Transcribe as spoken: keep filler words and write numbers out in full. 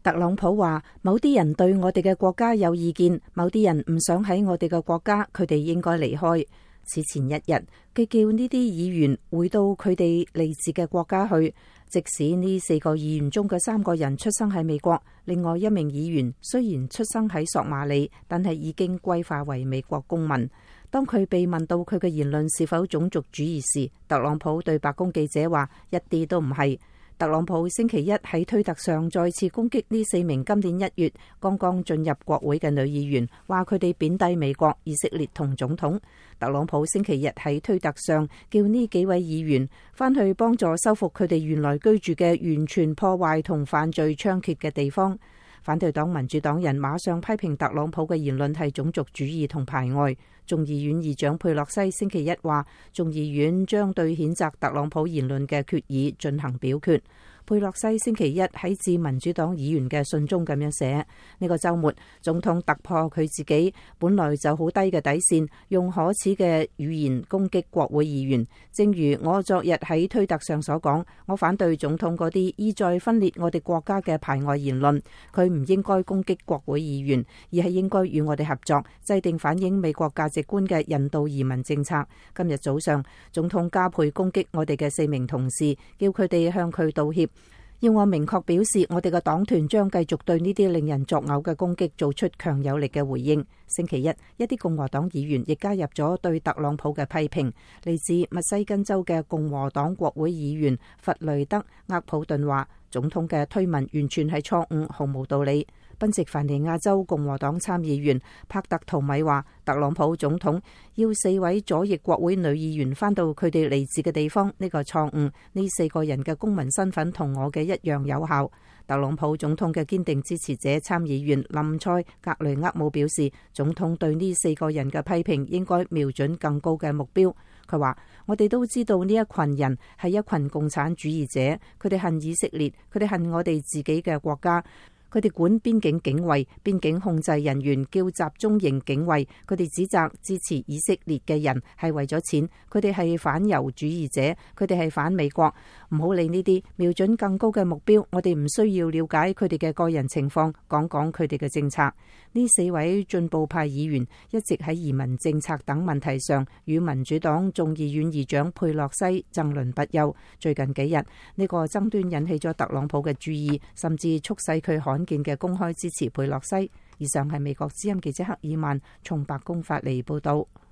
特朗普話：某啲人對我哋嘅國家有意見，某啲人唔想喺我哋嘅國家，佢哋應該離開。此前一日，佢叫呢啲議員回到佢哋嚟自嘅國家去，即使呢四個議員中嘅三個人出生喺美國，另外一名議員雖然出生喺索馬里，但係已經歸化為美國公民。當佢被問到佢嘅言論是否種族主義時，特朗普對白宮記者話：一啲都唔係。特朗普星期一喺推特上再次攻擊呢四名今年一月剛剛進入國會嘅女議員，話佢哋貶低美國、以色列同總統。特朗普星期日喺推特上叫呢幾位議員返去幫助修復佢哋原來居住嘅完全破壞同犯罪猖獗嘅地方。反對黨民主黨人馬上批評特朗普嘅言論係種族主義同排外。眾議院議長佩洛西星期一話，眾議院將對譴責特朗普言論嘅決議進行表決。佩洛西星期一喺致民主黨議員嘅信中咁樣寫：呢個週末，總統突破佢自己本來就好低嘅底線，用可恥嘅語言攻擊國會議員。正如我昨日喺推特上所講，我反對總統嗰啲意在分裂我哋國家嘅排外言論。佢唔應該攻擊國會議員，而係應該與我哋合作，制定反映美國價值觀嘅人道移民政策。今日早上，總統加倍攻擊我哋嘅四名同事，叫佢哋向佢道歉。要我明確表示，我哋嘅黨團將繼續對呢啲令人作嘔嘅攻擊做出強有力嘅回應。星期一，一啲共和黨議員亦加入咗對特朗普嘅批評。嚟自密西根州嘅共和黨國會議員弗雷德·厄普頓話：總統嘅推文完全係錯誤，毫無道理。賓夕凡尼亞州共和黨參議員帕特圖米話：特朗普總統要四位左翼國會女議員返到佢哋嚟自嘅地方，呢個錯誤。呢四個人嘅公民身份同我嘅一樣有效。特朗普總統嘅堅定支持者參議員林塞格雷厄姆表示，總統對呢四個人嘅批評應該瞄準更高嘅目標。佢話：我哋都知道呢一群人係一群共產主義者，佢哋恨以色列，佢哋恨我哋自己嘅國家。佢哋管邊境警衛，邊境控制人員叫集中營警衛。佢哋指責支持以色列嘅人係為咗錢，佢哋係反猶主義者，佢哋係反美國。唔好理呢啲，瞄準更高嘅目標。我哋唔需要了解佢哋嘅個人情況，講講佢哋嘅政策。呢四位進步派議員一直喺移民政策等問題上與民主黨眾議院議長佩洛西爭論不休。最近幾日，呢個爭端引起咗特朗普嘅注意，甚至促使佢罕見嘅公開支持佩洛西。以上係美國之音記者克爾曼從白宮發嚟報道。